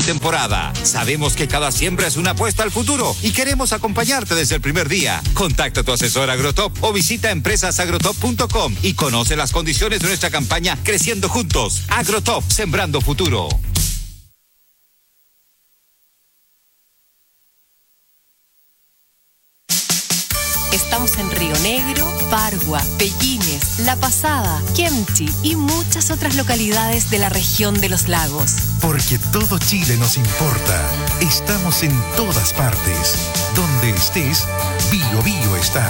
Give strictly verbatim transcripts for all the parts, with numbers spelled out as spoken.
tu temporada. Sabemos que cada siembra es una apuesta al futuro y queremos acompañarte desde el primer día. Contacta a tu asesor Agrotop o visita empresas agrotop punto com y conoce las condiciones de nuestra campaña Creciendo Juntos. Agrotop, sembrando futuro. Estamos en Río Negro, Pargua, Pellines, La Pasada, Kemchi y muchas otras localidades de la región de los lagos. Porque todo Chile nos importa. Estamos en todas partes. Donde estés, Bio Bio está.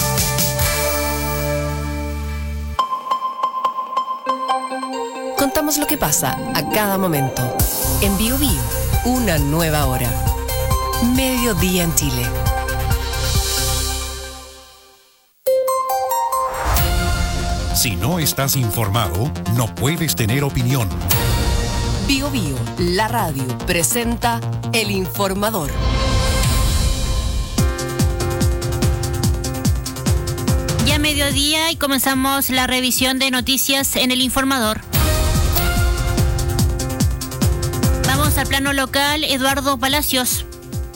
Contamos lo que pasa a cada momento. En Bio Bio, una nueva hora. Mediodía en Chile. Si no estás informado, no puedes tener opinión. Bio Bio, la radio, presenta El Informador. Ya mediodía y comenzamos la revisión de noticias en El Informador. Vamos al plano local, Eduardo Palacios.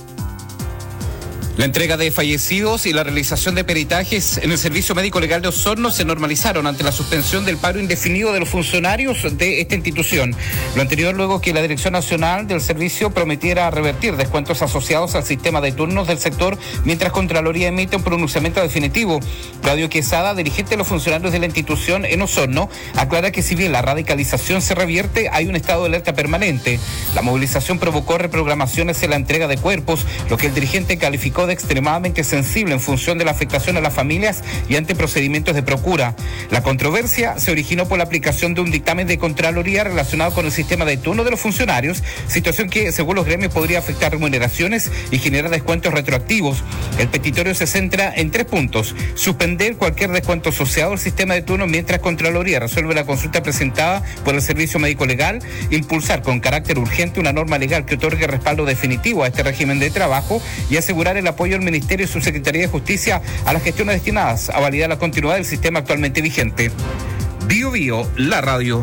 La entrega de fallecidos y la realización de peritajes en el Servicio Médico Legal de Osorno se normalizaron ante la suspensión del paro indefinido de los funcionarios de esta institución. Lo anterior luego que la Dirección Nacional del Servicio prometiera revertir descuentos asociados al sistema de turnos del sector mientras Contraloría emite un pronunciamiento definitivo. Claudio Quesada, dirigente de los funcionarios de la institución en Osorno, aclara que si bien la radicalización se revierte, hay un estado de alerta permanente. La movilización provocó reprogramaciones en la entrega de cuerpos, lo que el dirigente calificó de extremadamente sensible en función de la afectación a las familias y ante procedimientos de procura. La controversia se originó por la aplicación de un dictamen de Contraloría relacionado con el sistema de turno de los funcionarios, situación que, según los gremios, podría afectar remuneraciones y generar descuentos retroactivos. El petitorio se centra en tres puntos: suspender cualquier descuento asociado al sistema de turno mientras Contraloría resuelve la consulta presentada por el Servicio Médico Legal, impulsar con carácter urgente una norma legal que otorgue respaldo definitivo a este régimen de trabajo y asegurar el apoyo al Ministerio y su Secretaría de Justicia a las gestiones destinadas a validar la continuidad del sistema actualmente vigente. Bio Bio, la radio.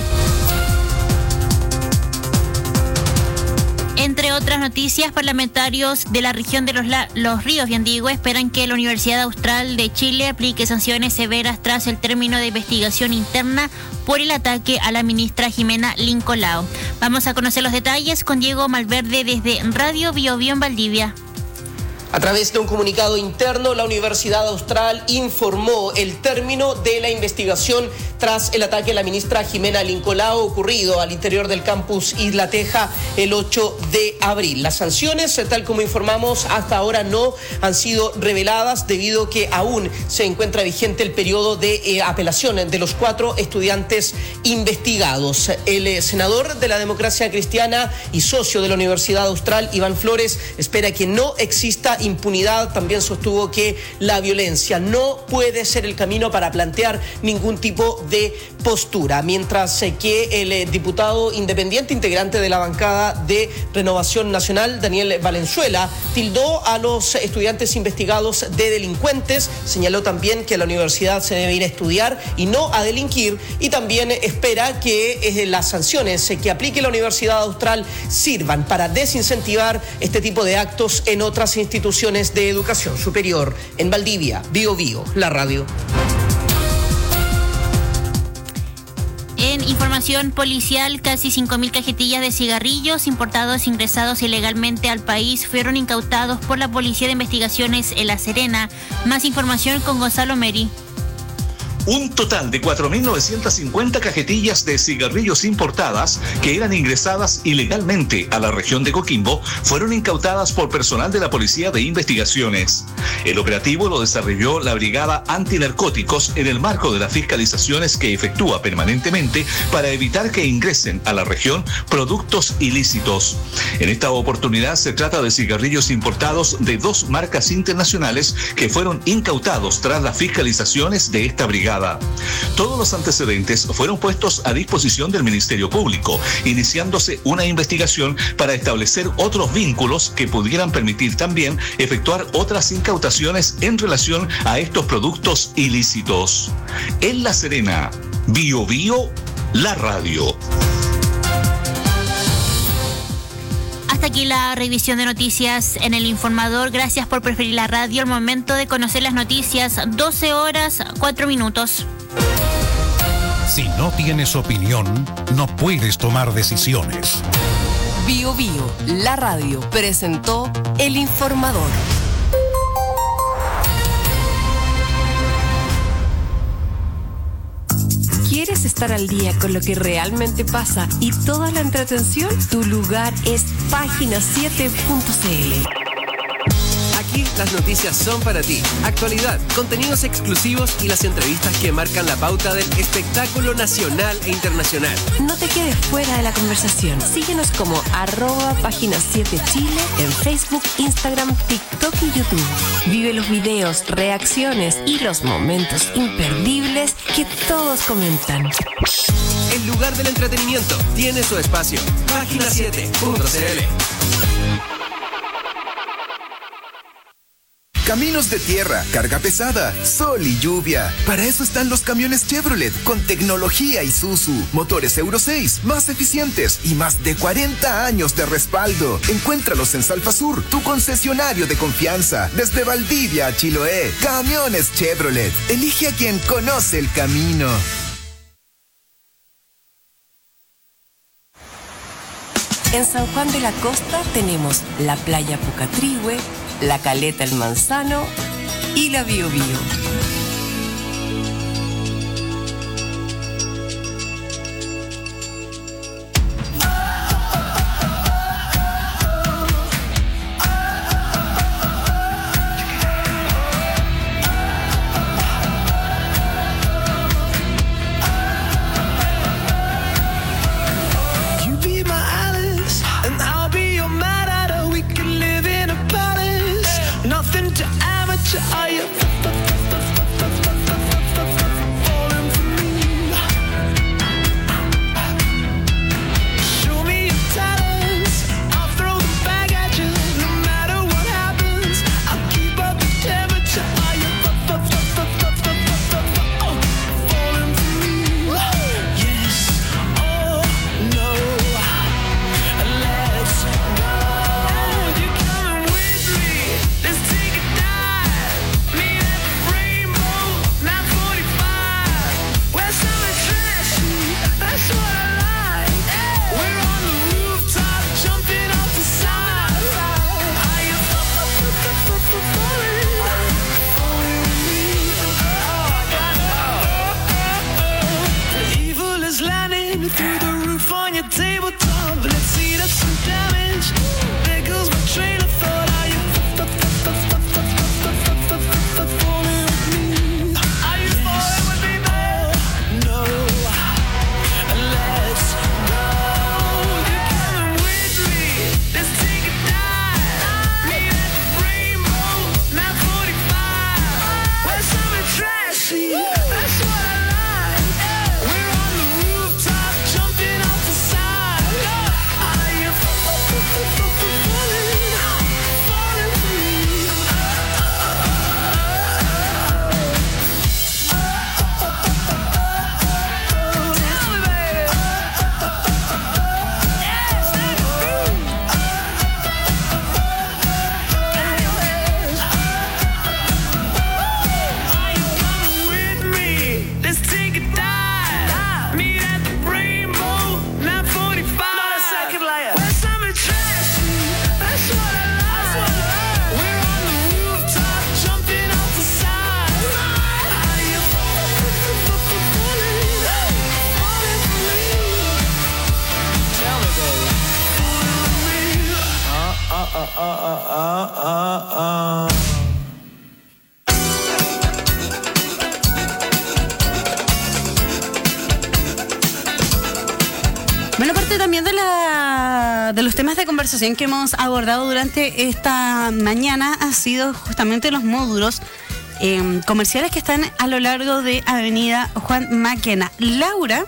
Entre otras noticias, parlamentarios de la región de los, la- los ríos de Andigua esperan que la Universidad Austral de Chile aplique sanciones severas tras el término de investigación interna por el ataque a la ministra Jimena Lincolao. Vamos a conocer los detalles con Diego Malverde desde Radio Bio Bio en Valdivia. A través de un comunicado interno, la Universidad Austral informó el término de la investigación tras el ataque a la ministra Jimena Lincolao ocurrido al interior del campus Isla Teja el ocho de abril. Las sanciones, tal como informamos, hasta ahora no han sido reveladas debido a que aún se encuentra vigente el periodo de eh, apelación de los cuatro estudiantes investigados. El eh, senador de la Democracia Cristiana y socio de la Universidad Austral, Iván Flores, espera que no exista impunidad. También sostuvo que la violencia no puede ser el camino para plantear ningún tipo de postura, mientras que el diputado independiente integrante de la bancada de Renovación Nacional, Daniel Valenzuela, tildó a los estudiantes investigados de delincuentes, señaló también que a la universidad se debe ir a estudiar y no a delinquir, y también espera que las sanciones que aplique la Universidad Austral sirvan para desincentivar este tipo de actos en otras instituciones de educación superior. En Valdivia, Bio Bio, la radio. En información policial, casi cinco mil cajetillas de cigarrillos importados e ingresados ilegalmente al país fueron incautados por la Policía de Investigaciones en La Serena. Más información con Gonzalo Meri. Un total de cuatro mil novecientas cincuenta cajetillas de cigarrillos importadas que eran ingresadas ilegalmente a la región de Coquimbo fueron incautadas por personal de la Policía de Investigaciones. El operativo lo desarrolló la Brigada Antinarcóticos en el marco de las fiscalizaciones que efectúa permanentemente para evitar que ingresen a la región productos ilícitos. En esta oportunidad se trata de cigarrillos importados de dos marcas internacionales que fueron incautados tras las fiscalizaciones de esta brigada. Todos los antecedentes fueron puestos a disposición del Ministerio Público, iniciándose una investigación para establecer otros vínculos que pudieran permitir también efectuar otras incautaciones en relación a estos productos ilícitos. En La Serena, Bio Bio, la radio. Hasta aquí la revisión de noticias en El Informador. Gracias por preferir la radio al momento de conocer las noticias. doce horas, cuatro minutos. Si no tienes opinión, no puedes tomar decisiones. Bio Bio, la radio, presentó El Informador. ¿Quieres estar al día con lo que realmente pasa y toda la entretención? Tu lugar es página siete punto c l. Aquí las noticias son para ti. Actualidad, contenidos exclusivos y las entrevistas que marcan la pauta del espectáculo nacional e internacional. No te quedes fuera de la conversación. Síguenos como arroba página siete Chile en Facebook, Instagram, TikTok y YouTube. Vive los videos, reacciones y los momentos imperdibles que todos comentan. El lugar del entretenimiento tiene su espacio. página siete punto c l. Caminos de tierra, carga pesada, sol y lluvia. Para eso están los camiones Chevrolet con tecnología Isuzu. Motores Euro seis, más eficientes y más de cuarenta años de respaldo. Encuéntralos en Salfasur, tu concesionario de confianza. Desde Valdivia a Chiloé. Camiones Chevrolet. Elige a quien conoce el camino. En San Juan de la Costa tenemos la playa Pucatrihue, la Caleta El Manzano y la Bio Bio. Bueno, parte también de la de los temas de conversación que hemos abordado durante esta mañana ha sido justamente los módulos eh, comerciales que están a lo largo de Avenida Juan Maquena. Laura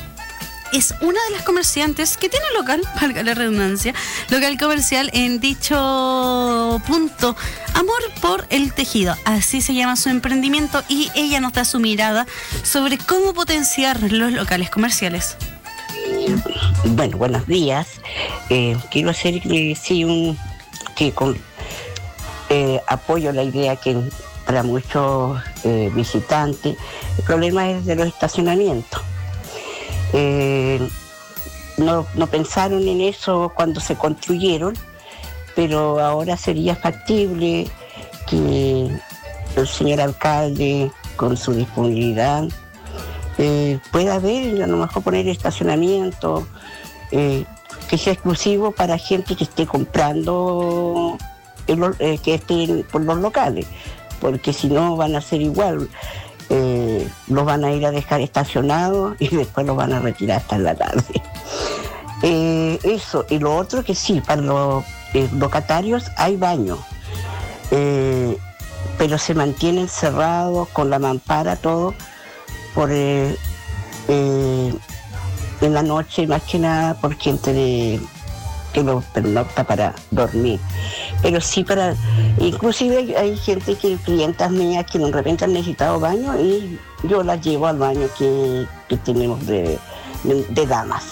es una de las comerciantes que tiene local, valga la redundancia, local comercial en dicho punto. Amor por el tejido, así se llama su emprendimiento, y ella nos da su mirada sobre cómo potenciar los locales comerciales. Bueno, buenos días. eh, quiero hacerle sí un que con eh, apoyo la idea que para muchos eh, visitantes el problema es de los estacionamientos. Eh, no, no pensaron en eso cuando se construyeron, pero ahora sería factible que el señor alcalde, con su disponibilidad, eh, pueda ver, a lo mejor poner estacionamiento eh, que sea exclusivo para gente que esté comprando, el, eh, que esté por los locales, porque si no van a ser igual. Eh, los van a ir a dejar estacionados y después los van a retirar hasta en la tarde. Eh, eso, y lo otro que sí, para los eh, locatarios hay baño, eh, pero se mantienen cerrados con la mampara, todo, por eh, eh, en la noche, más que nada por gente de, que lo pernocta para dormir. Pero sí para, inclusive hay, hay gente que, clientas mías que de repente han necesitado baño y yo las llevo al baño que, que tenemos de, de, de damas.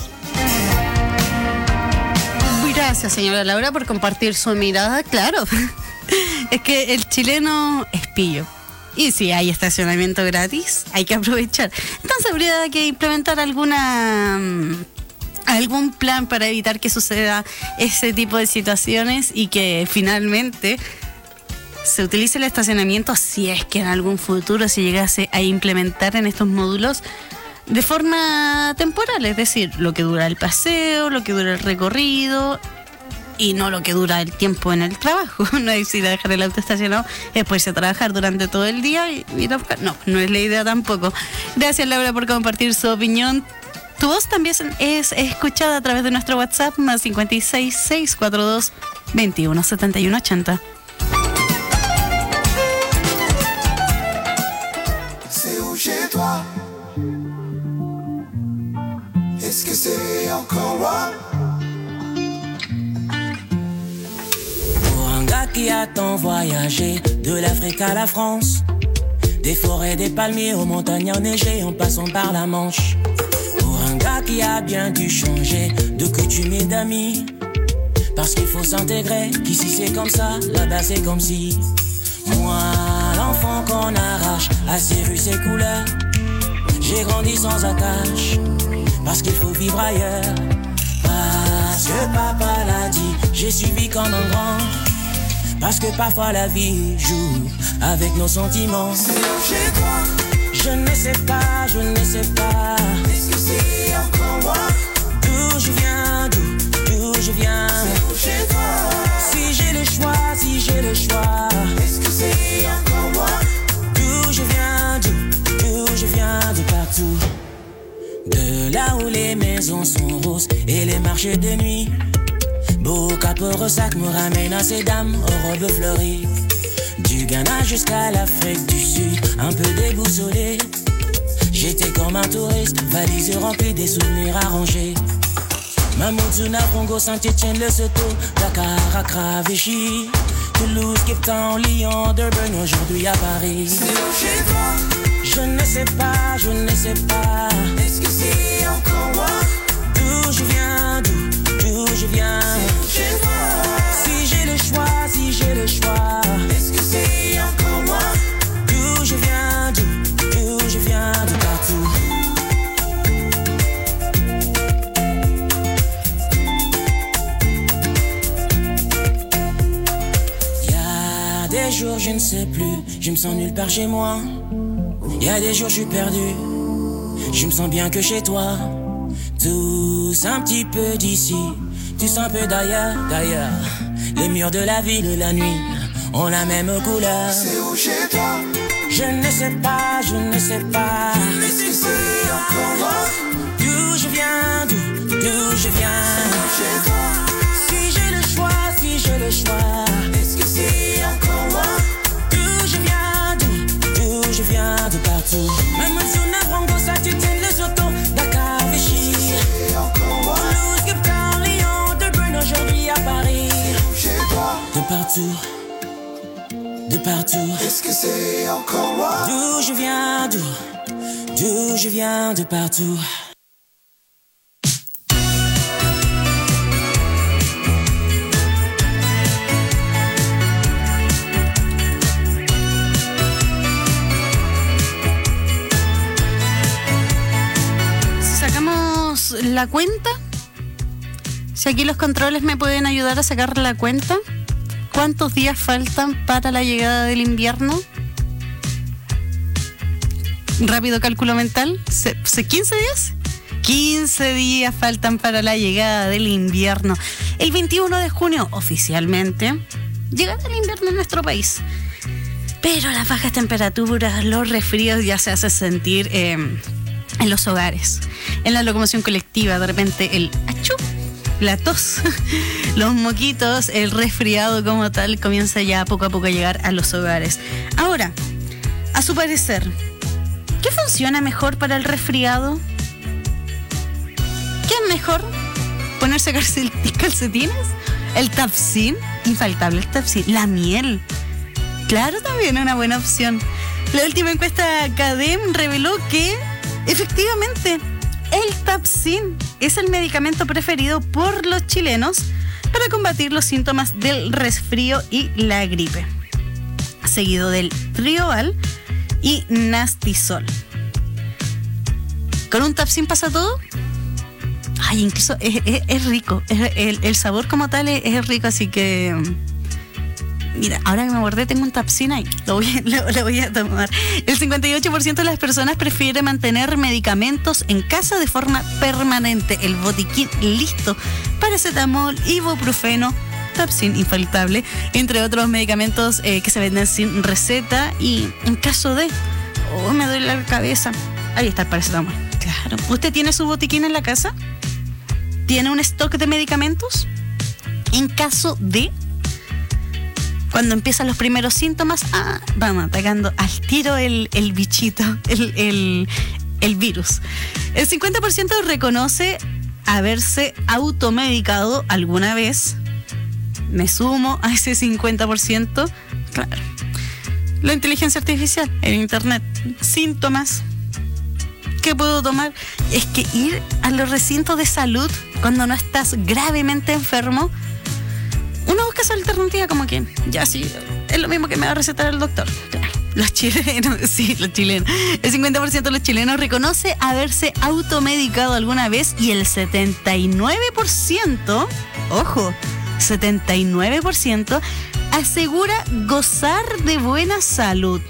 Gracias, señora Laura, por compartir su mirada. Claro, es que el chileno es pillo. Y si hay estacionamiento gratis, hay que aprovechar. Entonces habría que implementar alguna... algún plan para evitar que suceda ese tipo de situaciones y que finalmente se utilice el estacionamiento, si es que en algún futuro se llegase a implementar en estos módulos de forma temporal, es decir, lo que dura el paseo, lo que dura el recorrido y no lo que dura el tiempo en el trabajo. No es ir a dejar el auto estacionado, después a trabajar durante todo el día y ir a buscar. No, no es la idea tampoco. Gracias, Laura, por compartir su opinión. Tu voz también es escuchada a través de nuestro WhatsApp más cincuenta y seis, seiscientos cuarenta y dos, veintiuno setenta y uno ochenta. Pour un gars qui a tant voyagé de l'Afrique à la France, des forêts, des palmiers aux montagnes enneigées en passant par la Manche. Un gars qui a bien dû changer de coutume et d'amis, parce qu'il faut s'intégrer, qu'ici c'est comme ça, là-bas c'est comme si. Moi, l'enfant qu'on arrache à ses rues, ses couleurs, j'ai grandi sans attache, parce qu'il faut vivre ailleurs. Parce que papa l'a dit, j'ai suivi comme un grand, parce que parfois la vie joue avec nos sentiments. C'est chez toi. Je ne sais pas, je ne sais pas. Est-ce que c'est encore moi? D'où je viens, d'où, d'où je viens. C'est chez toi. Si j'ai le choix, si j'ai le choix. Est-ce que c'est encore moi? D'où je viens, d'où, d'où je viens, de partout. De là où les maisons sont roses et les marchés de nuit. Beau capot sac me ramène à ces dames aux robes fleuries. Du Ghana jusqu'à l'Afrique du Sud, un peu déboussolé. J'étais comme un touriste, valise remplie des souvenirs arrangés. Mamoudzou, Congo, Saint-Etienne, Lesotho, Dakar, Accra, Vichy, Toulouse, Cape Town, Lyon, Durban, aujourd'hui à Paris. C'est chez toi. Je ne sais pas, je ne sais pas. Est-ce que c'est encore moi? D'où je viens, d'où, d'où je viens. C'est chez toi. Si j'ai le choix, si j'ai le choix. Est-ce que c'est encore moi? D'où je viens, d'où, d'où je viens, de partout. Y'a des jours je ne sais plus, je me sens nulle part chez moi. Y'a des jours je suis perdu, je me sens bien que chez toi. Tous un petit peu d'ici, tous un peu d'ailleurs, d'ailleurs. Les murs de la ville, la nuit, ont la même couleur. C'est où chez toi? Je ne sais pas, je ne sais pas. Est-ce que c'est encore moi? D'où je viens, d'où, d'où je viens. C'est chez toi. Si j'ai le choix, si j'ai le choix. Est-ce que c'est encore moi? D'où je viens, d'où, d'où je viens, de partout. Même si on a Congo, Saint-Etienne, Lesotho, Dakar, Vichy. C'est encore moi. Toulouse, Cape Town, Lyon, Durban, aujourd'hui à Paris. Chez toi. De partout. De partout. Est-ce que c'est encore moi? D'où je viens, d'où, d'où je viens, de partout. la cuenta. Si aquí los controles me pueden ayudar a sacar la cuenta. ¿Cuántos días faltan para la llegada del invierno? Rápido cálculo mental. ¿quince días? quince días faltan para la llegada del invierno. El veintiuno de junio, oficialmente, llegará el invierno en nuestro país. Pero las bajas temperaturas, los resfríos ya se hacen sentir eh, en los hogares. En la locomoción colectiva, de repente el achú, la tos, los moquitos, el resfriado como tal comienza ya poco a poco a llegar a los hogares. Ahora, a su parecer, ¿qué funciona mejor para el resfriado? ¿Qué es mejor? ¿Ponerse calcetines? ¿El Tapsin? Infaltable el Tapsin. ¿La miel? Claro, también es una buena opción. La última encuesta CADEM reveló que, efectivamente, el Tapsin es el medicamento preferido por los chilenos para combatir los síntomas del resfrío y la gripe, seguido del Trioval y Nastisol. ¿Con un Tapsin pasa todo? Ay, incluso es, es, es rico. Es, el, el sabor como tal es, es rico, así que... Mira, ahora que me acordé, tengo un Tapsin ahí. Lo voy, a, lo, lo voy a tomar. El cincuenta y ocho por ciento de las personas prefiere mantener medicamentos en casa de forma permanente. El botiquín listo. Paracetamol, ibuprofeno, Tapsin infaltable, entre otros medicamentos eh, que se venden sin receta. Y en caso de... Oh, me duele la cabeza. Ahí está el paracetamol. Claro. ¿Usted tiene su botiquín en la casa? ¿Tiene un stock de medicamentos? En caso de... Cuando empiezan los primeros síntomas, ah, vamos atacando al tiro el, el bichito, el, el, el virus. El cincuenta por ciento reconoce haberse automedicado alguna vez. Me sumo a ese cincuenta por ciento. Claro. La inteligencia artificial, el internet. Síntomas. ¿Qué puedo tomar? Es que ir a los recintos de salud cuando no estás gravemente enfermo, uno busca esa alternativa como que, ya sí, es lo mismo que me va a recetar el doctor. Los chilenos, sí, los chilenos. El cincuenta por ciento de los chilenos reconoce haberse automedicado alguna vez y el setenta y nueve por ciento, ojo, setenta y nueve por ciento asegura gozar de buena salud.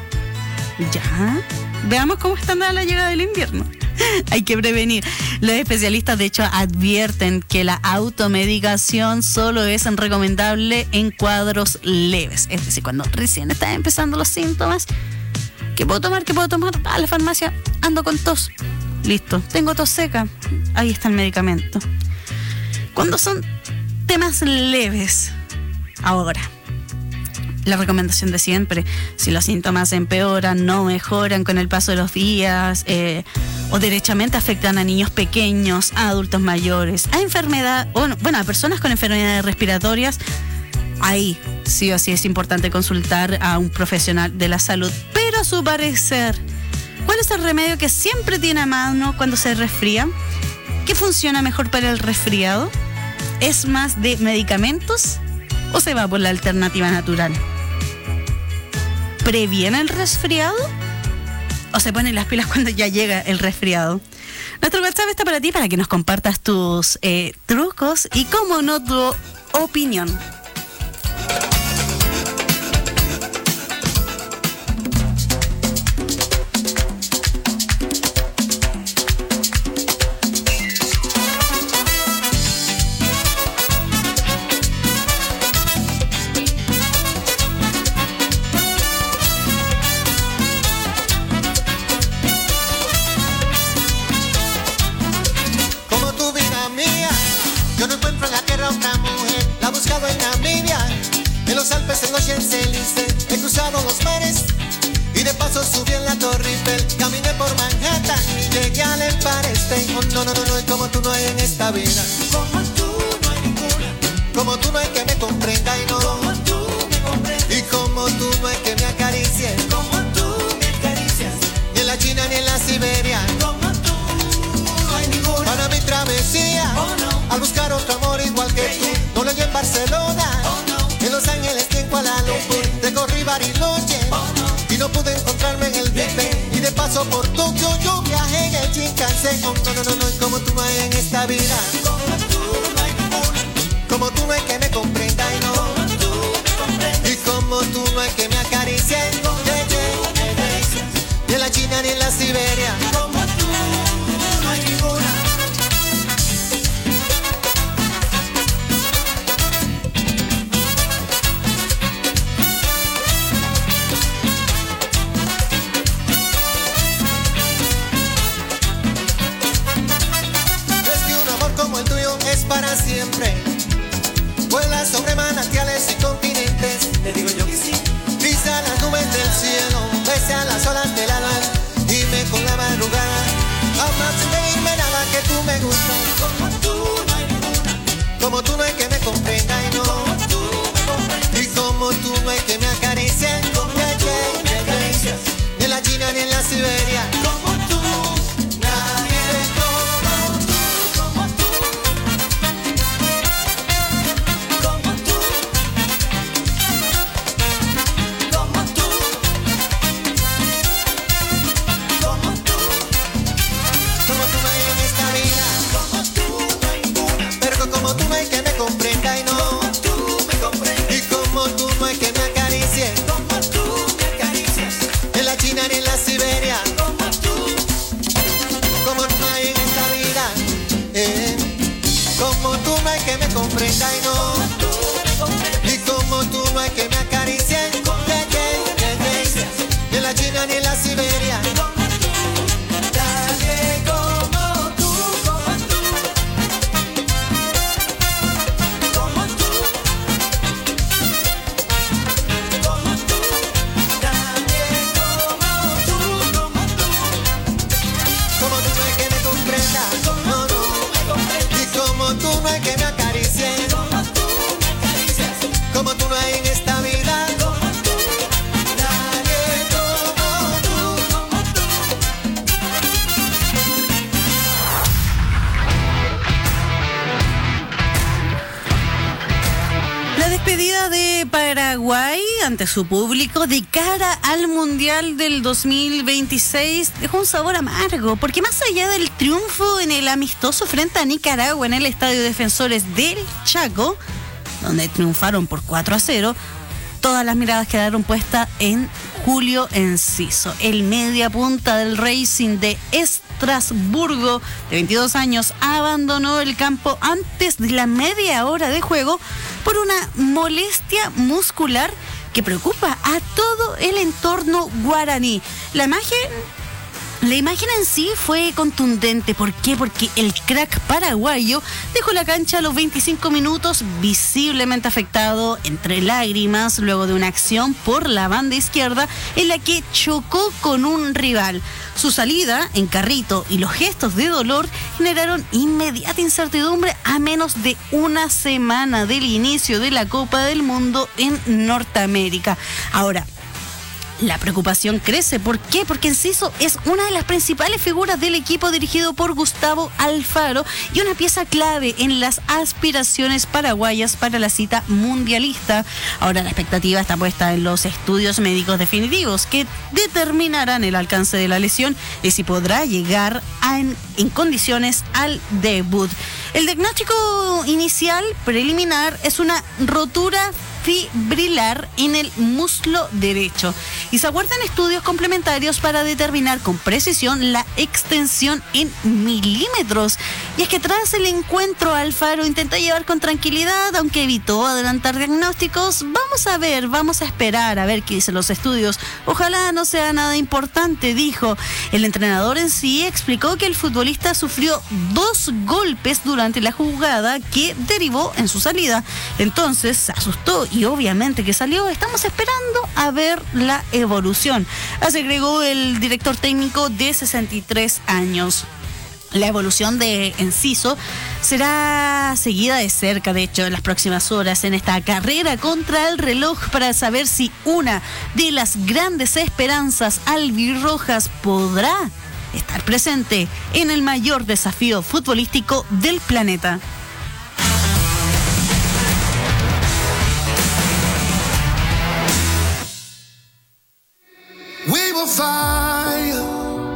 Ya, veamos cómo está andando la llegada del invierno. Hay que prevenir. Los especialistas de hecho advierten que la automedicación solo es recomendable en cuadros leves, es decir, cuando recién están empezando los síntomas. ¿Qué puedo tomar? ¿Qué puedo tomar? A la farmacia, ando con tos. Listo, tengo tos seca. Ahí está el medicamento. Cuando son temas leves, ahora, la recomendación de siempre, si los síntomas empeoran, no mejoran con el paso de los días, eh, o derechamente afectan a niños pequeños, a adultos mayores, a enfermedad, bueno, bueno, a personas con enfermedades respiratorias, ahí sí o sí es importante consultar a un profesional de la salud. Pero a su parecer, ¿cuál es el remedio que siempre tiene a mano cuando se resfría? ¿Qué funciona mejor para el resfriado? ¿Es más de medicamentos o se va por la alternativa natural? ¿Previene el resfriado o se ponen las pilas cuando ya llega el resfriado? Nuestro WhatsApp está para ti, para que nos compartas tus eh, trucos y, como no, tu opinión. En los Champs-Élysées he cruzado los mares y de paso subí en la Torre Eiffel. Caminé por Manhattan y llegué al Empire State. Oh, no, no, no, no, como tú no hay en esta vida. Como tú no hay ninguna. Como tú no hay que me comprenda y no. Como tú me comprendes. Y como tú no hay que me acaricie. Como tú me acaricias. Ni en la China ni en la Siberia. Como tú no hay ninguna. Para mi travesía, oh, no. Al buscar otro amor igual que yeah, tú, yeah. No lo llegué en Barcelona. Oh, no. En Los Ángeles y en Kuala Lumpur, recorrí Bariloche, oh, no. Y no pude encontrarme en el Big Ben. Y de paso paso por Tokio, yo viajé en el Shinkansen. Oh, no, no, no, no, como tú no hay en esta vida. Como tú no hay ninguna. Como tú no hay que me comprenda y no. Como tú me comprendes. Y como tú no hay que me acaricie. Como yeah, yeah, me acaricias. Ni en la China ni en la Siberia. Como tú no hay ninguna. Es para siempre. Vuela sobre manantiales y continentes. Te digo yo que sí. Pisa las nubes del cielo, besa las olas del alma. Dime con la madrugada, jamás sin pedirme nada que tú me gustas. Como tú no hay ninguna. Como tú no hay que me comprenda y no. Como tú me comprendes. Y como tú no hay que me acaricie. Como que yeah, me acaricias. Ni en la China ni en la Siberia. Como tú, nadie como tú. Como tú. Como tú no hay que me comprenda y no. Como tú me comprendes. Y como tú no hay que me acaricie. Como tú me acaricias. En la China ni en la Siberia. Como tú. Como no hay en esta vida. Eh. Como tú no hay que me comprenda y no. Como tú me comprendes. Y como tú no hay que me acaricie. Como que me acaricias. En la China ni en la Siberia. Como tú. Nadie como tú, como tú. Tú no hay que me acaricie. Como tú me acaricias. Como tú no hay en esta vida. Como tú. Nadie como tú. Como tú. La despedida de Paraguay ante su público de cara al Mundial del dos mil veintiséis dejó un sabor amargo, porque más allá del triunfo en el amistoso frente a Nicaragua en el Estadio Defensores del Chaco, donde triunfaron por cuatro a cero, todas las miradas quedaron puestas en Julio Enciso, el media punta del Racing de Estrasburgo, de veintidós años, abandonó el campo antes de la media hora de juego por una molestia muscular que preocupa a todo el entorno guaraní. La imagen, la imagen en sí fue contundente. ¿Por qué? Porque el crack paraguayo dejó la cancha a los veinticinco minutos visiblemente afectado, entre lágrimas, luego de una acción por la banda izquierda en la que chocó con un rival. Su salida en carrito y los gestos de dolor generaron inmediata incertidumbre a menos de una semana del inicio de la Copa del Mundo en Norteamérica. Ahora, la preocupación crece. ¿Por qué? Porque Enciso es una de las principales figuras del equipo dirigido por Gustavo Alfaro y una pieza clave en las aspiraciones paraguayas para la cita mundialista. Ahora la expectativa está puesta en los estudios médicos definitivos que determinarán el alcance de la lesión y si podrá llegar a en, en condiciones al debut. El diagnóstico inicial preliminar es una rotura fibrilar en el muslo derecho y se aguardan estudios complementarios para determinar con precisión la extensión en milímetros. Y es que tras el encuentro Alfaro intentó llevar con tranquilidad, aunque evitó adelantar diagnósticos. Vamos a ver, vamos a esperar a ver qué dicen los estudios. Ojalá no sea nada importante, dijo. El entrenador en sí explicó que el futbolista sufrió dos golpes durante la jugada que derivó en su salida. Entonces se asustó y obviamente que salió. Estamos esperando a ver la evolución, agregó el director técnico de sesenta y tres años. La evolución de Enciso será seguida de cerca, de hecho, en las próximas horas en esta carrera contra el reloj para saber si una de las grandes esperanzas albirrojas podrá estar presente en el mayor desafío futbolístico del planeta. We will fight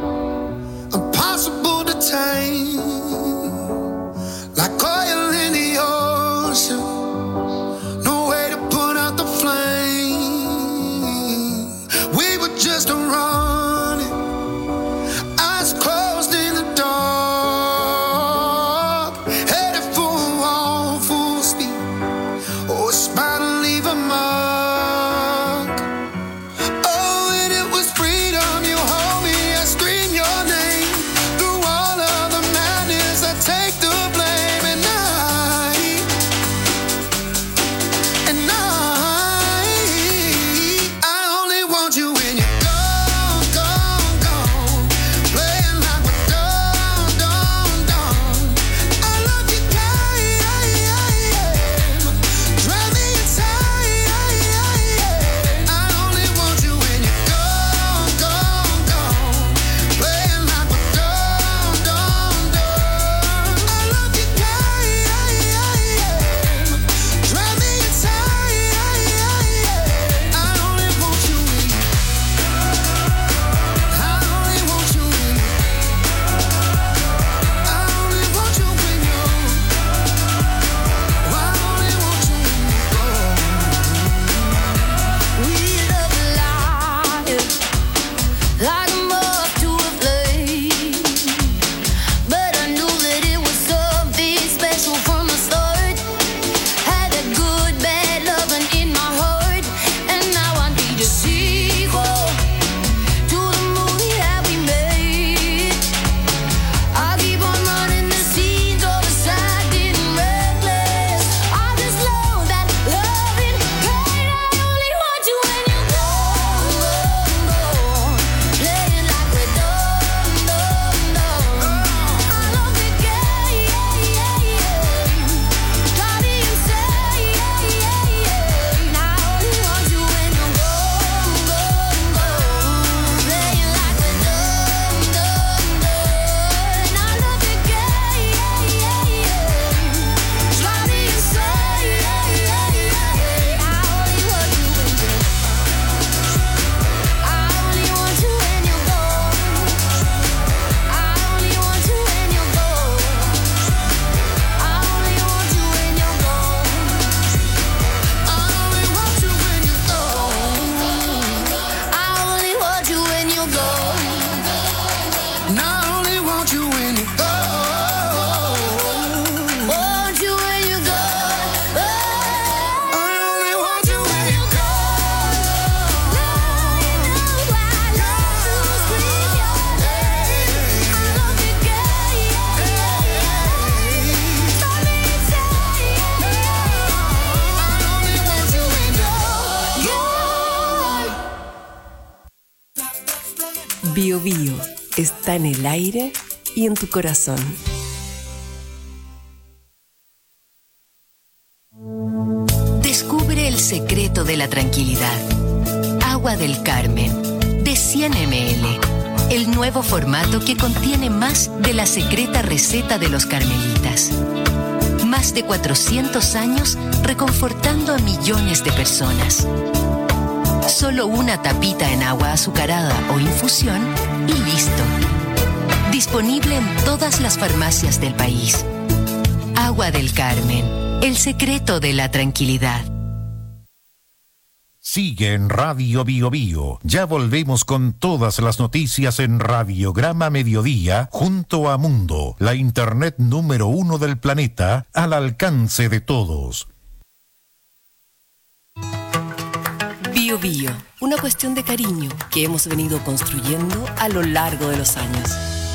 Bio Bio está en el aire y en tu corazón. Descubre el secreto de la tranquilidad. Agua del Carmen, de cien mililitros. El nuevo formato que contiene más de la secreta receta de los carmelitas. Más de cuatrocientos años reconfortando a millones de personas. Solo una tapita en agua azucarada o infusión y listo. Disponible en todas las farmacias del país. Agua del Carmen, el secreto de la tranquilidad. Sigue en Radio Bio Bio. Ya volvemos con todas las noticias en Radiograma Mediodía junto a Mundo, la internet número uno del planeta, al alcance de todos. Bio Bio, una cuestión de cariño que hemos venido construyendo a lo largo de los años.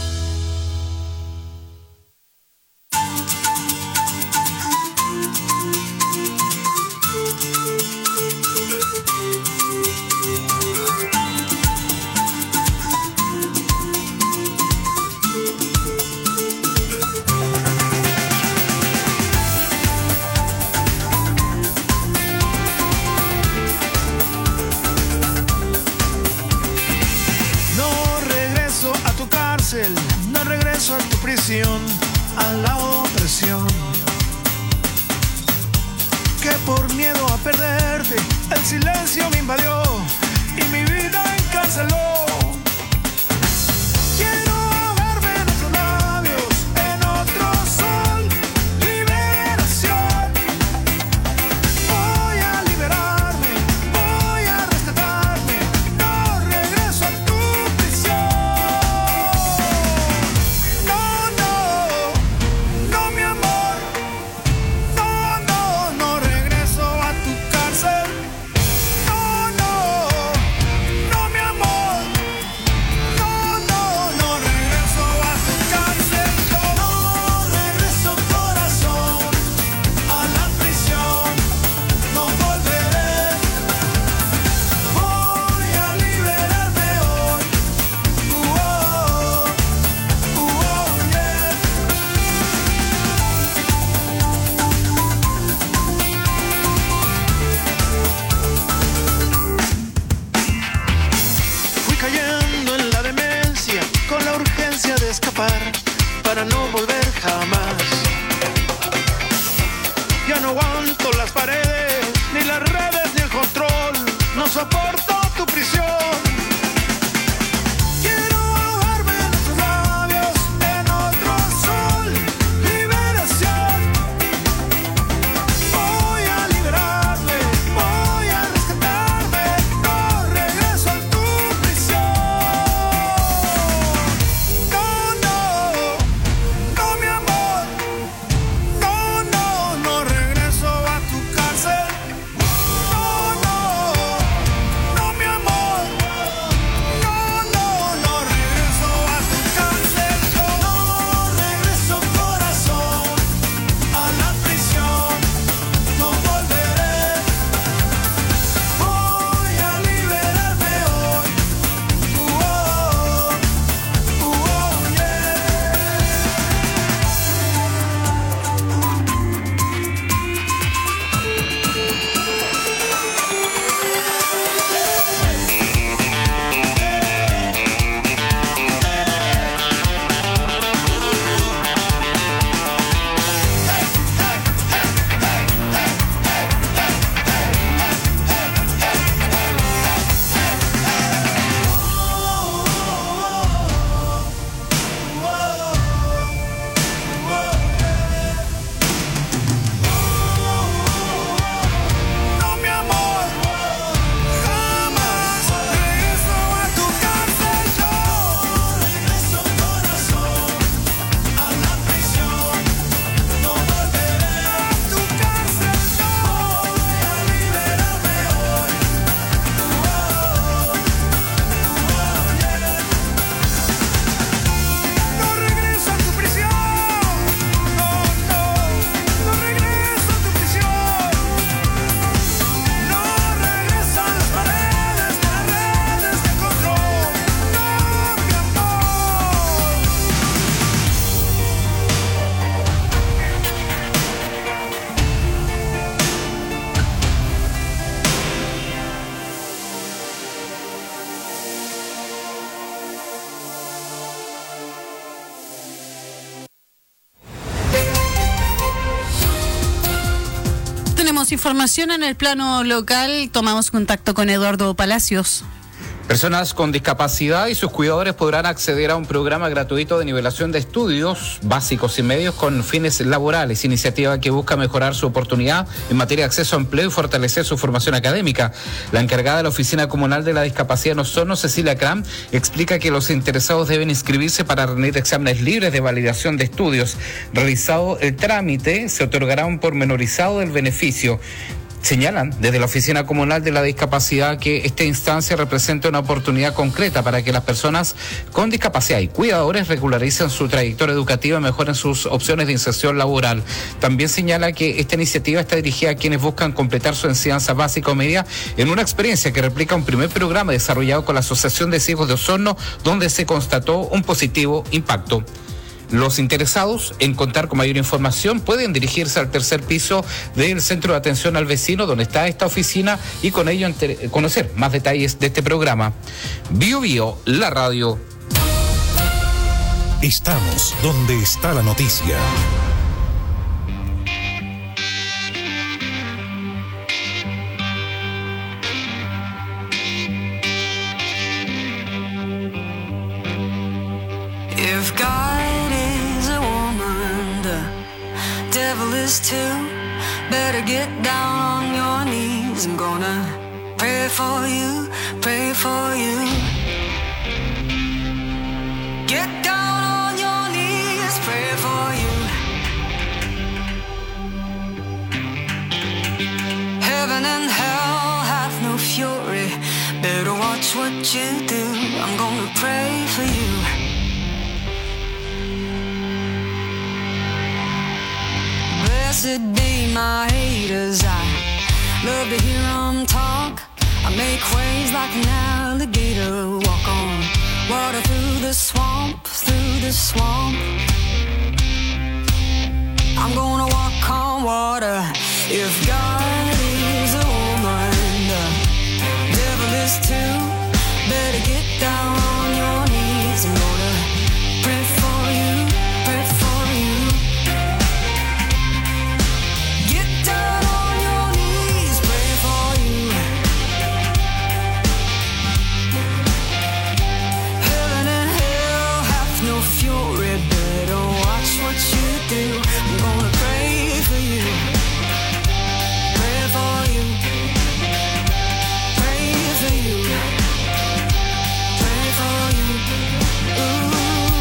No regreso a tu prisión, a la opresión. Que por miedo a perderte, el silencio me invadió y mi vida encarceló. Quiero ahogarme en otros labios, en otro sol, liberación. Voy a liberarme, voy a rescatarme, no regreso a tu prisión. Para no volver jamás. Ya no aguanto las paredes, ni las redes, ni el control. No soporto tu prisión. Quiero ahogarme en tus labios, en otro sol, liberación. Voy a liberarme, voy a rescatarme, no regreso a tu prisión. No, no, no, mi amor, no, no, no regreso a tu casa. tenemos información en el plano local. Tomamos contacto con Eduardo Palacios. Personas con discapacidad y sus cuidadores podrán acceder a un programa gratuito de nivelación de estudios básicos y medios con fines laborales, iniciativa que busca mejorar su oportunidad en materia de acceso a empleo y fortalecer su formación académica. La encargada de la Oficina Comunal de la Discapacidad en Osorno, Cecilia Cram, explica que los interesados deben inscribirse para rendir exámenes libres de validación de estudios. Realizado el trámite, se otorgará un pormenorizado del beneficio. Señalan desde la Oficina Comunal de la Discapacidad que esta instancia representa una oportunidad concreta para que las personas con discapacidad y cuidadores regularicen su trayectoria educativa y mejoren sus opciones de inserción laboral. También señala que esta iniciativa está dirigida a quienes buscan completar su enseñanza básica o media en una experiencia que replica un primer programa desarrollado con la Asociación de Ciegos de Osorno, donde se constató un positivo impacto. Los interesados en contar con mayor información pueden dirigirse al tercer piso del Centro de Atención al Vecino, donde está esta oficina, y con ello enter- conocer más detalles de este programa. Bio Bio, la radio. Estamos donde está la noticia. If God is a woman, the devil is too. Better get down on your knees. I'm gonna pray for you, pray for you. Get down on your knees, pray for you. Heaven and hell have no fury. Better watch what you do. I'm gonna pray for you. Blessed be my haters, I love to hear them talk. I make waves like an alligator, walk on water through the swamp, through the swamp. I'm gonna walk on water. If God is a woman, the devil is too. Better get down on your knees. I'm gonna pray for you, pray for you. Get down on your knees, pray for you. Heaven and hell have no fury. Better watch what you do. I'm gonna pray for you, pray for you, pray for you, pray for you. Ooh.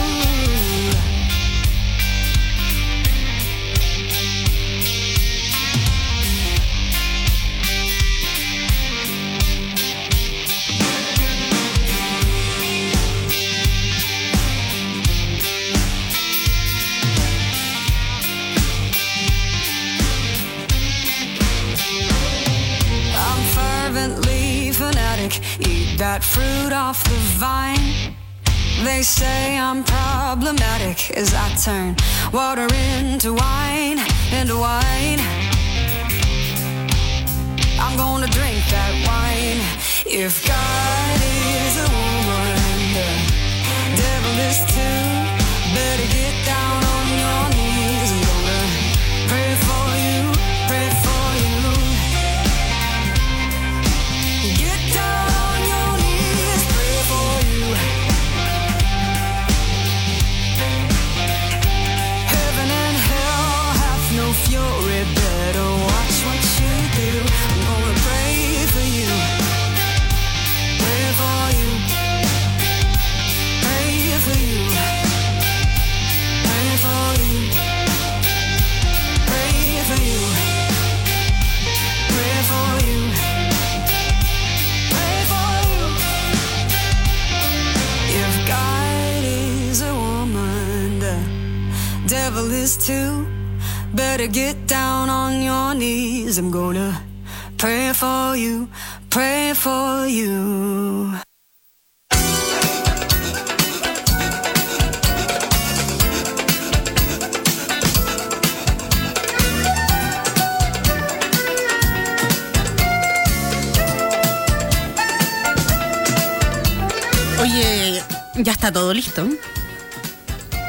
I'm fervently fanatic, eat that fruit off the vine. They say I'm problematic as I turn water into wine, into wine. I'm gonna drink that wine. If God is a woman, the devil is too. Better get down on your knees. I'm gonna pray for you, pray for you. Get down on your knees, pray for you. Heaven and hell have no fury. Better watch what you do. I'm gonna pray for you, pray for you, pray for you, pray for you, pray for you, pray for you. Pray for you. If God is a woman, the devil is too. Better get down on your knees. I'm gonna pray for you, pray for you. Oye, ya está todo listo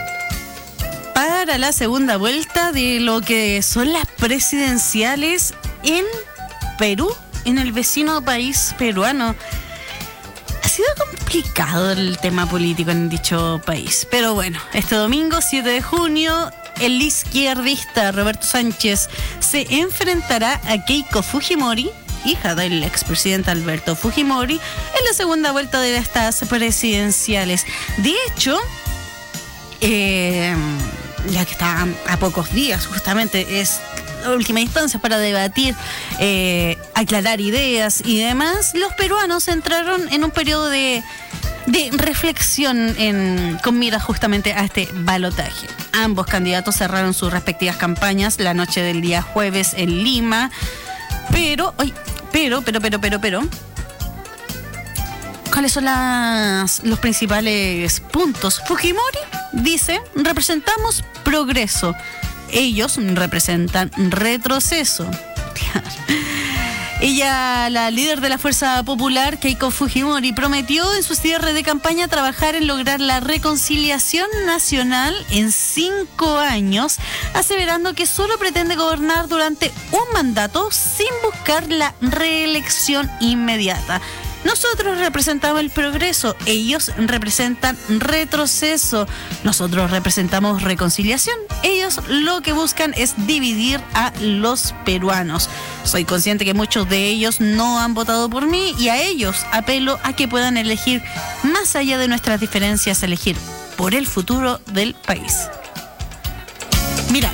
para la segunda vuelta de lo que son las presidenciales en Perú, en el vecino país peruano. Ha sido complicado el tema político en dicho país. Pero bueno, este domingo, siete de junio, el izquierdista Roberto Sánchez se enfrentará a Keiko Fujimori, hija del expresidente Alberto Fujimori, en la segunda vuelta de estas presidenciales. De hecho, eh, ya que está a pocos días, justamente es la última instancia para debatir, eh, aclarar ideas y demás, los peruanos entraron en un periodo de, de reflexión en, con mira justamente a este balotaje. Ambos candidatos cerraron sus respectivas campañas la noche del día jueves en Lima, pero, ay, pero, pero, pero, pero, pero, ¿cuáles son las, los principales puntos? Fujimori dice: representamos progreso. Ellos representan retroceso. Ella, la líder de la Fuerza Popular, Keiko Fujimori, prometió en su cierre de campaña trabajar en lograr la reconciliación nacional en cinco años, aseverando que solo pretende gobernar durante un mandato sin buscar la reelección inmediata. Nosotros representamos el progreso, ellos representan retroceso. Nosotros representamos reconciliación, ellos lo que buscan es dividir a los peruanos. Soy consciente que muchos de ellos no han votado por mí y a ellos apelo a que puedan elegir, más allá de nuestras diferencias, elegir por el futuro del país. Mira,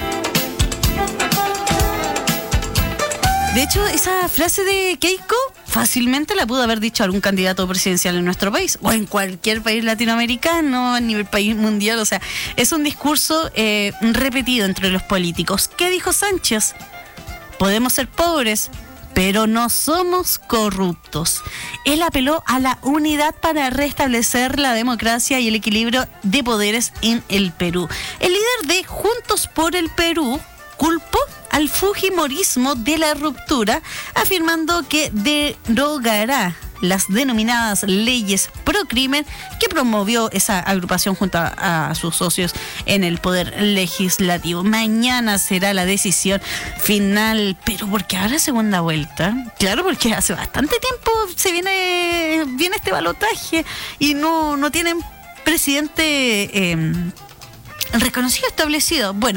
de hecho, esa frase de Keiko fácilmente la pudo haber dicho algún candidato presidencial en nuestro país o en cualquier país latinoamericano, a nivel país mundial. O sea, es un discurso eh, repetido entre los políticos. ¿Qué dijo Sánchez? Podemos ser pobres, pero no somos corruptos. Él apeló a la unidad para restablecer la democracia y el equilibrio de poderes en el Perú. El líder de Juntos por el Perú culpó al fujimorismo de la ruptura, afirmando que derogará las denominadas leyes pro crimen que promovió esa agrupación junto a, a sus socios en el poder legislativo. Mañana será la decisión final, pero ¿por qué ahora segunda vuelta? Claro, porque hace bastante tiempo se viene, viene este balotaje y no, no tienen presidente eh, reconocido, establecido. Bueno,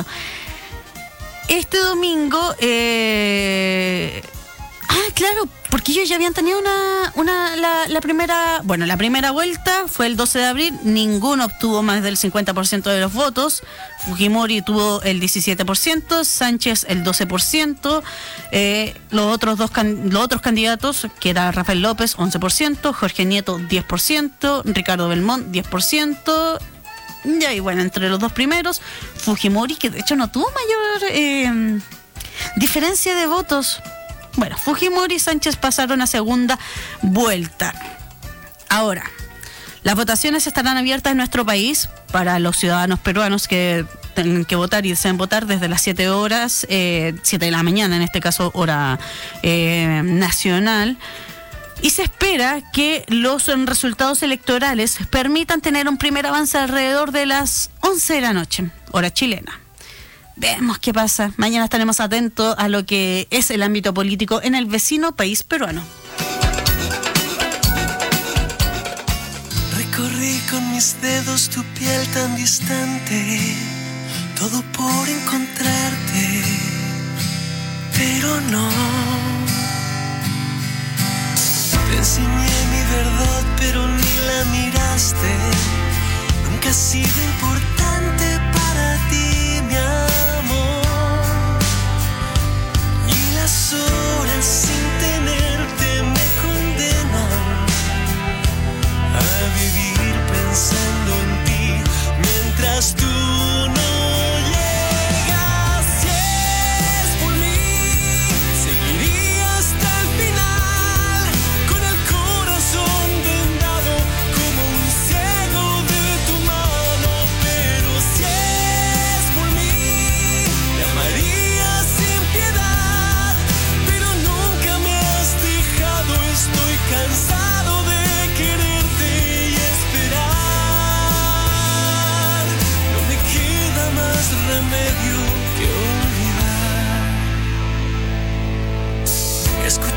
este domingo, eh... ah, claro, porque ellos ya habían tenido una, una la, la primera, bueno, la primera vuelta fue el doce de abril, ninguno obtuvo más del cincuenta por ciento de los votos. Fujimori tuvo el diecisiete por ciento, Sánchez el doce por ciento, eh, los otros dos los otros candidatos, que era Rafael López, once por ciento, Jorge Nieto, diez por ciento, Ricardo Belmont, diez por ciento. Ya, y bueno, entre los dos primeros, Fujimori, que de hecho no tuvo mayor eh, diferencia de votos. Bueno, Fujimori y Sánchez pasaron a segunda vuelta. Ahora, las votaciones estarán abiertas en nuestro país para los ciudadanos peruanos que tengan que votar y deseen votar desde las siete horas, eh, siete de la mañana, en este caso hora eh, nacional. Y se espera que los resultados electorales permitan tener un primer avance alrededor de las once de la noche, hora chilena. Vemos qué pasa. Mañana estaremos atentos a lo que es el ámbito político en el vecino país peruano. Recorrí con mis dedos tu piel tan distante, todo por encontrarte, pero no. Te enseñé mi verdad, pero ni la miraste. Nunca ha sido importante para ti, mi amor. Y las horas sin tenerte me condenan a vivir pensando en ti mientras tú no llegas. Si es por mí, seguiría hasta el final, con el corazón vendado como un ciego de tu mano. Pero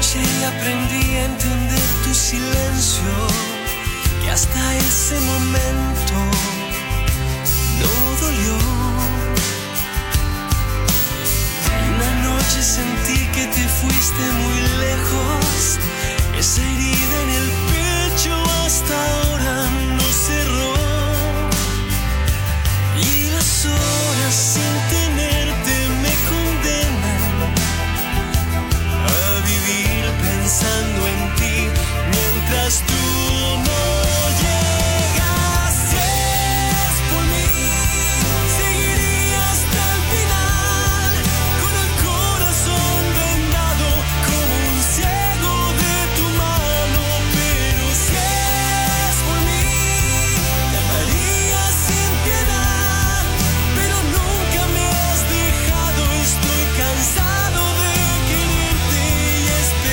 escuché y aprendí a entender tu silencio, que hasta ese momento no dolió. Una noche sentí que te fuiste muy lejos, esa herida en el pecho hasta ahora no cerró, y las horas sin tenerte me condenan a vivir pensando en ti mientras tú no llegas. Si es por mí, seguiría hasta el final, con el corazón vendado como un ciego de tu mano. Pero si es por mí, te amaría sin piedad, pero nunca me has dejado. Estoy cansado de quererte y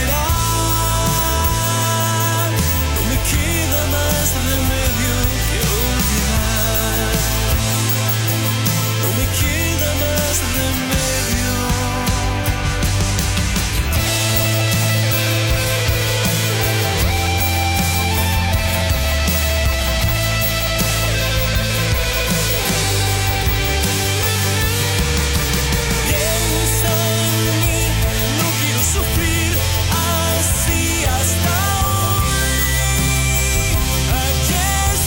esperar. No me queda más remedio que olvidar. No me queda más remedio. Piensa en mí, no quiero sufrir así hasta hoy. Aquí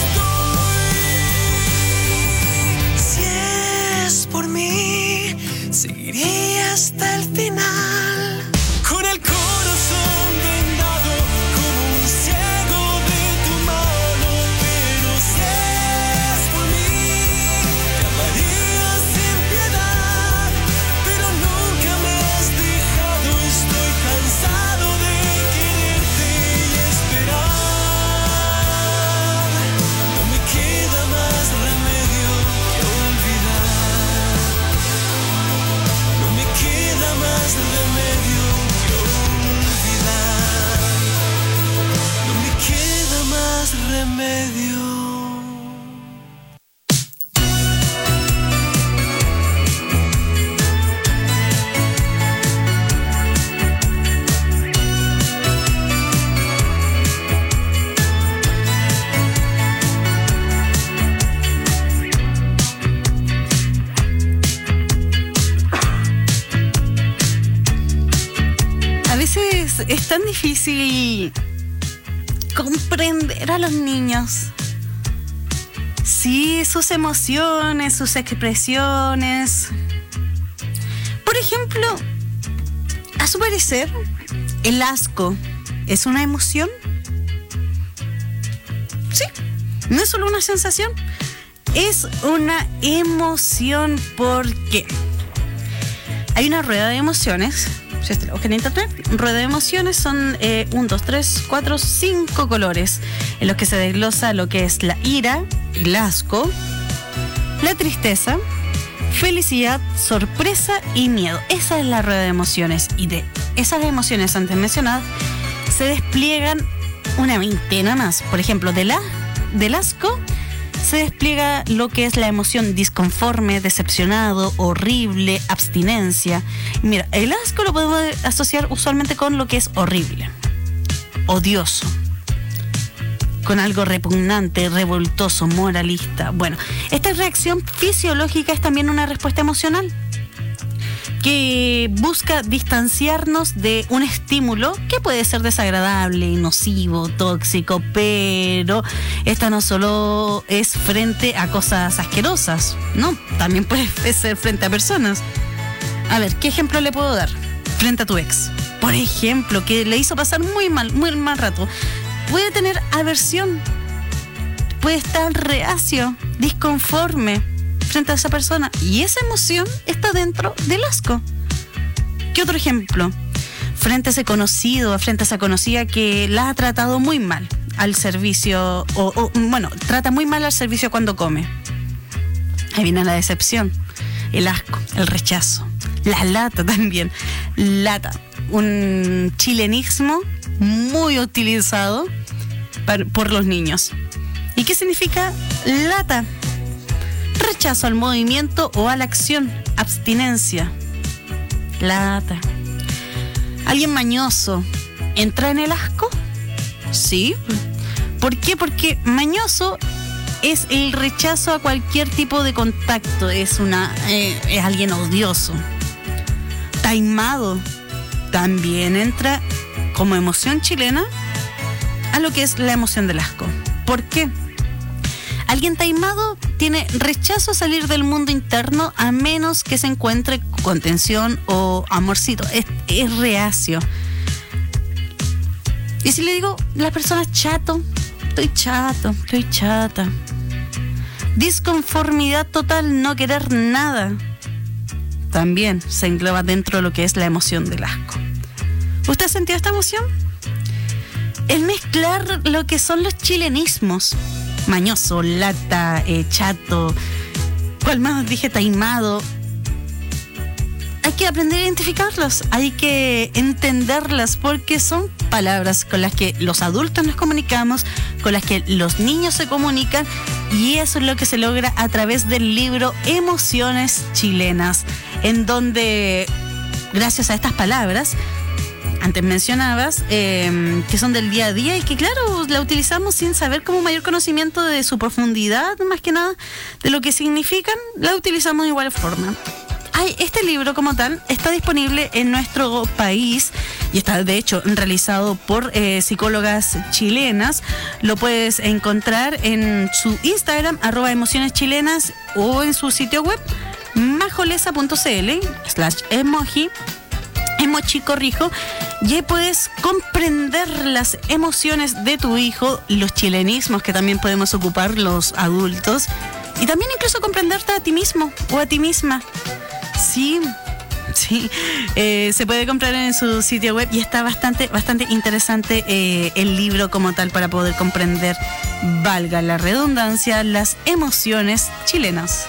estoy. Si es por mí, seguiría hasta el final, con el corazón vendado como un ciego de tu mano. Pero si es por mí, te amaría sin piedad, pero nunca me has dejado. Estoy cansado de quererte y esperar. No me queda más remedio que olvidar. No me queda más remedio que olvidar. No me queda más remedio. A veces es tan difícil comprender a los niños. Sí, sus emociones, sus expresiones. Por ejemplo, a su parecer, el asco es una emoción. Sí, no es solo una sensación, es una emoción porque hay una rueda de emociones. Si te lo buscan en internet, rueda de emociones son eh, un, dos, tres, cuatro, cinco colores en los que se desglosa lo que es la ira, el asco, la tristeza, felicidad, sorpresa y miedo. Esa es la rueda de emociones, y de esas emociones antes mencionadas se despliegan una veintena más. Por ejemplo, de la, del asco se despliega lo que es la emoción disconforme, decepcionado, horrible, abstinencia. Mira, el asco lo podemos asociar usualmente con lo que es horrible, odioso, con algo repugnante, revoltoso, moralista. Bueno, esta reacción fisiológica es también una respuesta emocional que busca distanciarnos de un estímulo que puede ser desagradable, nocivo, tóxico, pero esta no solo es frente a cosas asquerosas, no, también puede ser frente a personas. A ver, ¿qué ejemplo le puedo dar? Frente a tu ex, por ejemplo, que le hizo pasar muy mal, muy mal rato. Puede tener aversión, puede estar reacio, disconforme frente a esa persona, y esa emoción está dentro del asco. ¿Qué otro ejemplo? Frente a ese conocido, frente a esa conocida que la ha tratado muy mal al servicio, o, o bueno, trata muy mal al servicio cuando come. Ahí viene la decepción, el asco, el rechazo, la lata también. Lata, un chilenismo muy utilizado para, por los niños. ¿Y qué significa lata? Rechazo al movimiento o a la acción, abstinencia. Lata. Alguien mañoso, ¿entra en el asco? Sí. ¿Por qué? Porque mañoso es el rechazo a cualquier tipo de contacto, es una eh, es alguien odioso. Taimado también entra como emoción chilena a lo que es la emoción del asco. ¿Por qué? Alguien taimado tiene rechazo a salir del mundo interno a menos que se encuentre contención o amorcito. Es, es reacio. Y si le digo, la persona es chato, estoy chato, estoy chata. Disconformidad total, no querer nada, también se engloba dentro de lo que es la emoción del asco. ¿Usted ha sentido esta emoción? El mezclar lo que son los chilenismos, mañoso, lata, eh, chato, ¿cuál más dije? Taimado. Hay que aprender a identificarlos, hay que entenderlas, porque son palabras con las que los adultos nos comunicamos, con las que los niños se comunican, y eso es lo que se logra a través del libro Emociones Chilenas, en donde, gracias a estas palabras, antes mencionabas, eh, que son del día a día y que claro, la utilizamos sin saber como mayor conocimiento de su profundidad, más que nada de lo que significan, la utilizamos de igual forma. Ay, este libro como tal está disponible en nuestro país y está de hecho realizado por eh, psicólogas chilenas. Lo puedes encontrar en su Instagram, arroba emociones chilenas, o en su sitio web, majolesa punto cl, slash emoji, emoji corrijo, y ahí puedes comprender las emociones de tu hijo, los chilenismos que también podemos ocupar los adultos, y también incluso comprenderte a ti mismo o a ti misma. Sí, sí, eh, se puede comprar en su sitio web y está bastante, bastante interesante eh, el libro como tal para poder comprender, valga la redundancia, las emociones chilenas.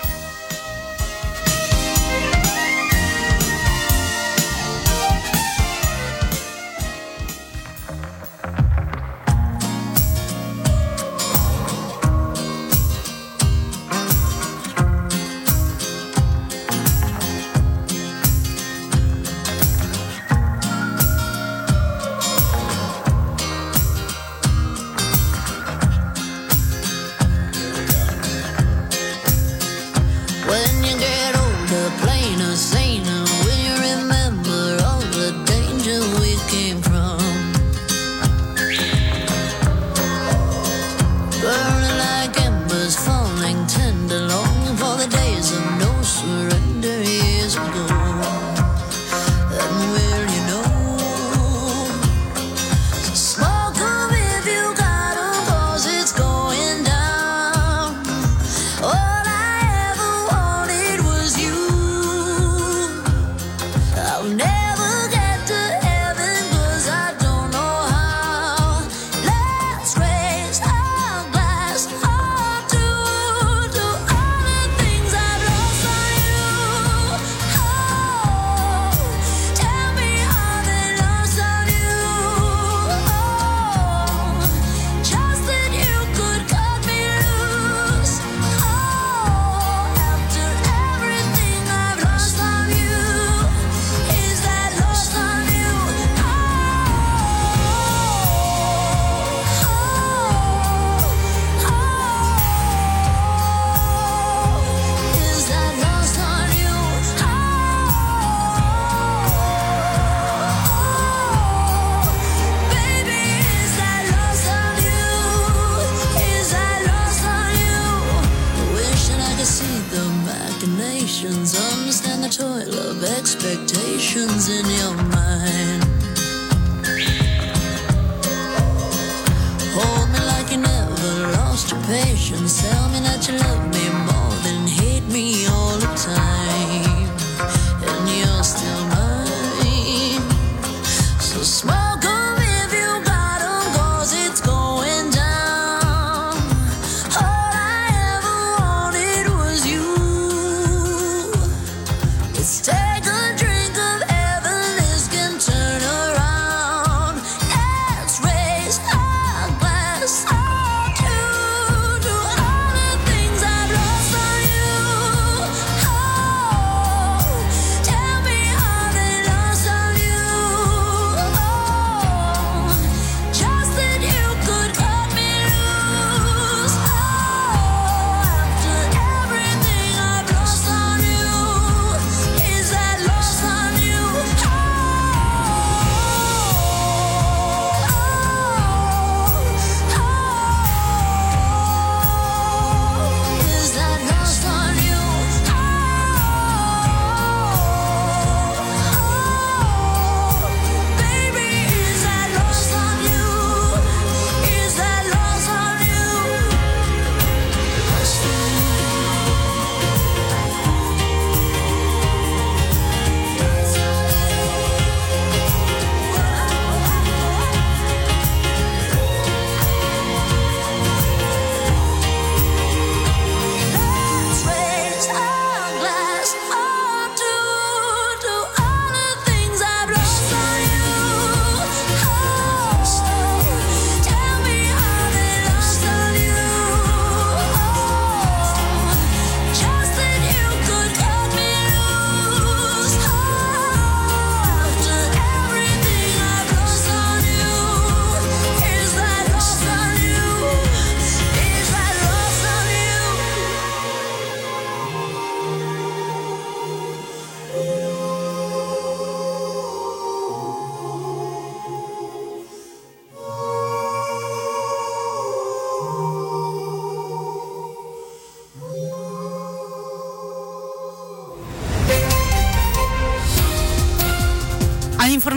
Let's raise our glass all to, to all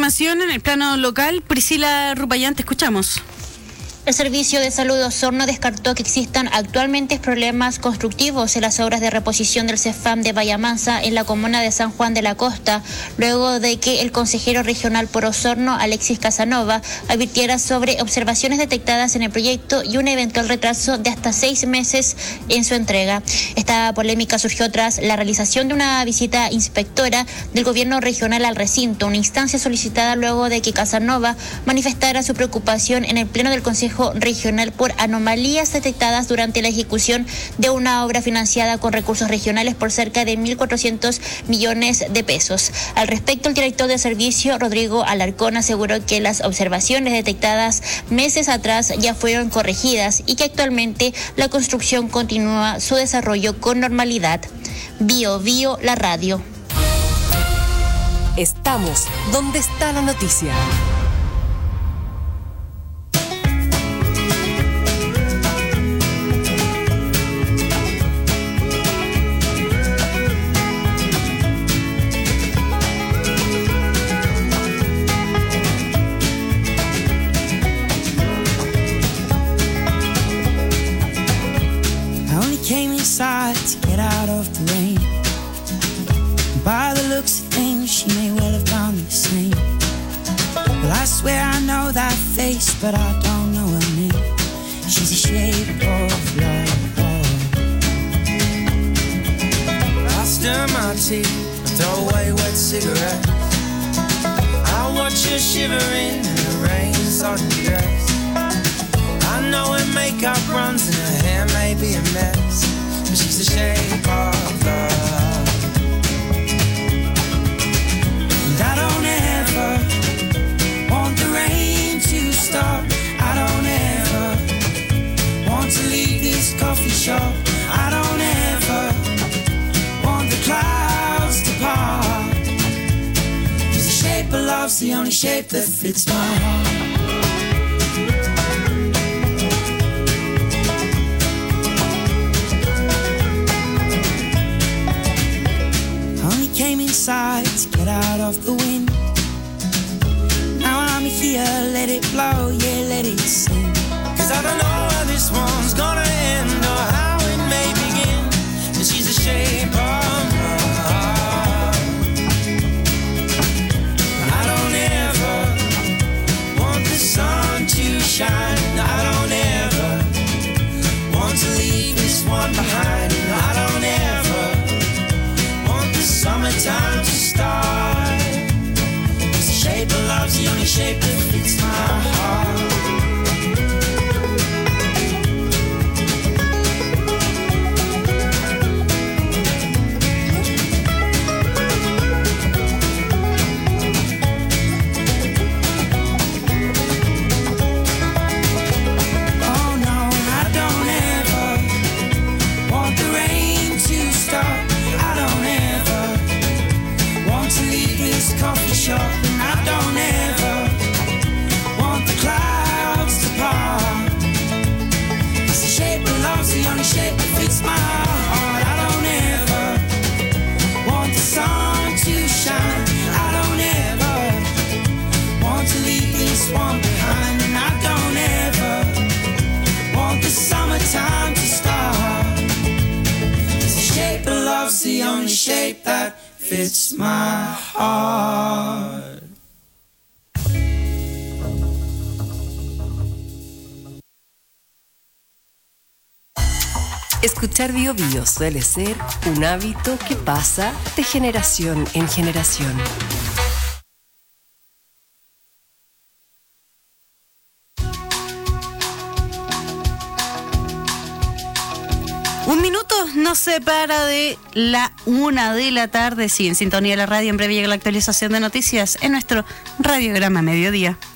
información en el plano local, Priscila Rupayán, te escuchamos. El Servicio de Salud de Osorno descartó que existan actualmente problemas constructivos en las obras de reposición del CEFAM de Vallamansa en la comuna de San Juan de la Costa, luego de que el consejero regional por Osorno, Alexis Casanova, advirtiera sobre observaciones detectadas en el proyecto y un eventual retraso de hasta seis meses en su entrega. Esta polémica surgió tras la realización de una visita inspectora del gobierno regional al recinto, una instancia solicitada luego de que Casanova manifestara su preocupación en el pleno del Consejo Regional por anomalías detectadas durante la ejecución de una obra financiada con recursos regionales por cerca de mil cuatrocientos millones de pesos. Al respecto, el director de servicio, Rodrigo Alarcón, aseguró que las observaciones detectadas meses atrás ya fueron corregidas y que actualmente la construcción continúa su desarrollo con normalidad. Bio Bio, la radio. Estamos donde está la noticia. Inside to get out of the rain. By the looks of things, she may well have done the same. Well, I swear I know that face, but I don't know her name. She's a shape of love. I stir my tea, I throw away wet cigarettes. I watch her shivering in the rain, sodden dress. I know her makeup runs and her hair may be a mess. She's the shape of love. And I don't ever want the rain to stop. I don't ever want to leave this coffee shop. I don't ever want the clouds to part. 'Cause the shape of love's the only shape that fits my heart. Came inside to get out of the wind. Now I'm here, let it blow, yeah, let it sing. 'Cause I don't know how this one's gonna end or how it may begin. And she's the shape of love. I don't ever want the sun to shine. I don't ever want to leave this one behind. I don't ever summertime to start. 'Cause the shape of love's the only shape that fits my heart. Oh no, I don't ever want the rain to stop. I don't ever to leave this coffee shop, and I don't ever want the clouds to part. 'Cause the shape of love's the only shape that fits my heart. I don't ever want the sun to shine. I don't ever want to leave this one behind, and I don't ever want the summertime to start. 'Cause the shape of love's the only shape that fits my heart. Escuchar Bio Bio suele ser un hábito que pasa de generación en generación. Un minuto nos separa de la una de la tarde. Sí, en sintonía de la radio. En breve llega la actualización de noticias en nuestro radiograma mediodía.